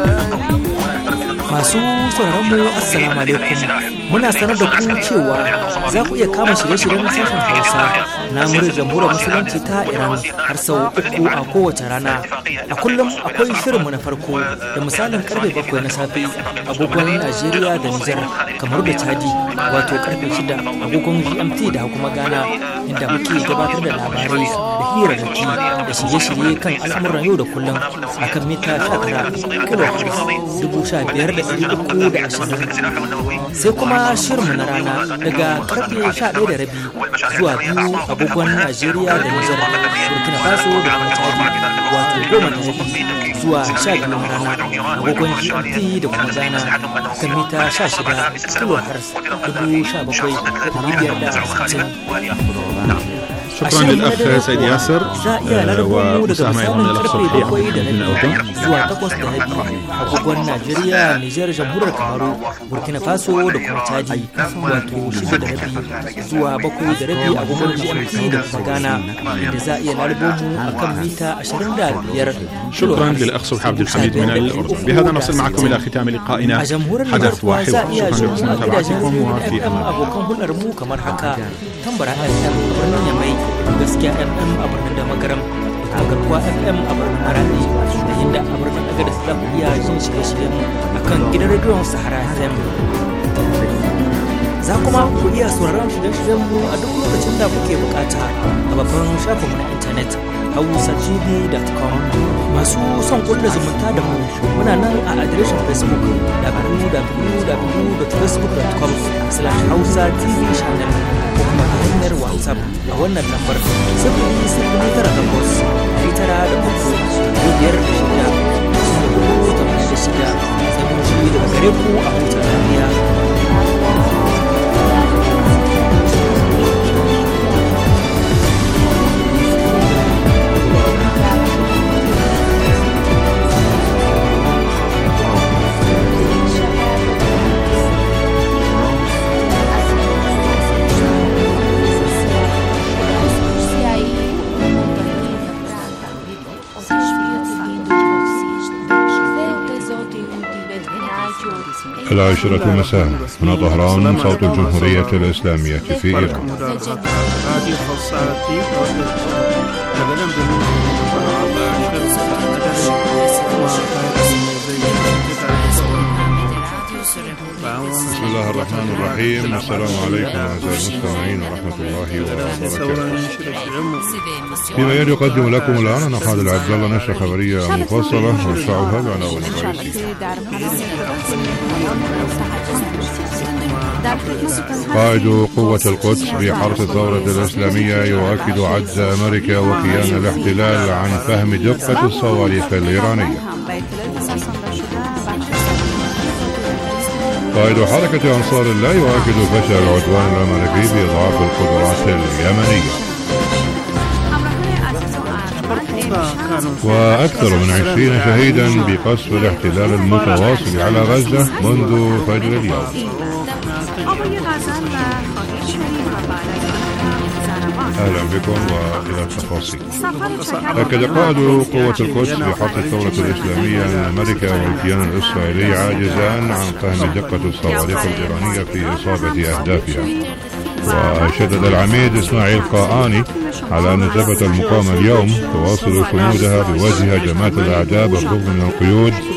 S19: masu sauraron mu assalamu alaikum, muna sanar da ku cewa za ku iya kama shirye-shiryen sashen Hausa na muryar jamhuriyar musulunci ta Iran har sau 3 a kowace rana. A kullum akwai shirinmu na farko da misalin karfe 7 na safe agogon Najeriya da Nijar kamar da Chadi, wato karfe 6 agogon GMT da kuma Ghana, inda muke gabatar da labarai da hirarraki da shirye-shirye kan al'amuran yau da kullum akan mita 19 kHz 15,320, sai kuma shirinmu na rana daga karfe 11:30 zuwa 2 agogon Najeriya da Nijar, Burkina Faso da kuma Chadi, wato 10:30 zuwa 12 na rana agogon GMT da kuma Ghana kan mita 16 kHz 17,560.
S9: شكرا للأخ سيد ياسر ومساهمة من الأخ صبحي من الأردن
S19: zuwa 8:30 agogon Najeriya, Nijar, Jamhuriyar Kamaru, Burkina Faso da kuma Chadi, wato 6:30 zuwa 7:30 agogon GMT da kuma Ghana, da za a iya lalubo mu akan mita 25.
S9: شكرا للأخ صبحي عبد الحميد من الأردن. بهذا نصل معكم إلى ختام لقائنا حدث وحوار. شكرا لحسن متابعتكم وفي أمان.
S19: abokan hulɗar mu kamar haka: Tambara FM a birnin Yamai, Gaskiya FM a birnin Damagaram, da Garkuwa FM a birnin Maradi, da Hinda a birnin Agadez. Za ku iya jin shirye-shiryen a kan gidan rediyon Sahara FM. Za kuma ku iya sauraron shirye-shiryen mu a duk lokacin da kuke bukata a babban shafinmu na intanet hausatv.com. Masu son kulla zumunta da mu muna nan a adireshin Facebook www.facebook.com/hausatv channel ko kuma a hanyar WhatsApp a wannan lambar 00983 sai mun ji daga gare ku a hutar duniya.
S1: العاشرة مساء من طهران، صوت الجمهورية الإسلامية في إيران. بسم الله الله الرحمن الرحيم. السلام عليكم أعزائي المستمعين ورحمة الله وبركاته. فيما يلي يقدم لكم الآن أنا خالد عبد الله نشرة خبرية مفصلة ونشرحها بعناوين رئيسية. قائد قوة القدس في حرس الثورة الإسلامية يؤكد عجز أمريكا وكيان الاحتلال عن فهم دقة الصواريخ الإيرانية. قائد حركة أنصار الله يؤكد فشل العدوان الأمريكي في إضعاف القدرات اليمنية. وأكثر من 20 شهيدا بقصف الاحتلال المتواصل على غزة منذ فجر اليوم. أهلا بكم وإلى التفاصيل. أكد قائد قوة القدس في حرس الثورة الإسلامية أن أمريكا والكيان الإسرائيلي عاجزان عن فهم دقة الصواريخ الإيرانية في إصابة أهدافها. وشدد العميد إسماعيل قاآني على أن جبهة المقاومة اليوم تواصل صمودها بوجه هجمات الأعداء بالرغم من القيود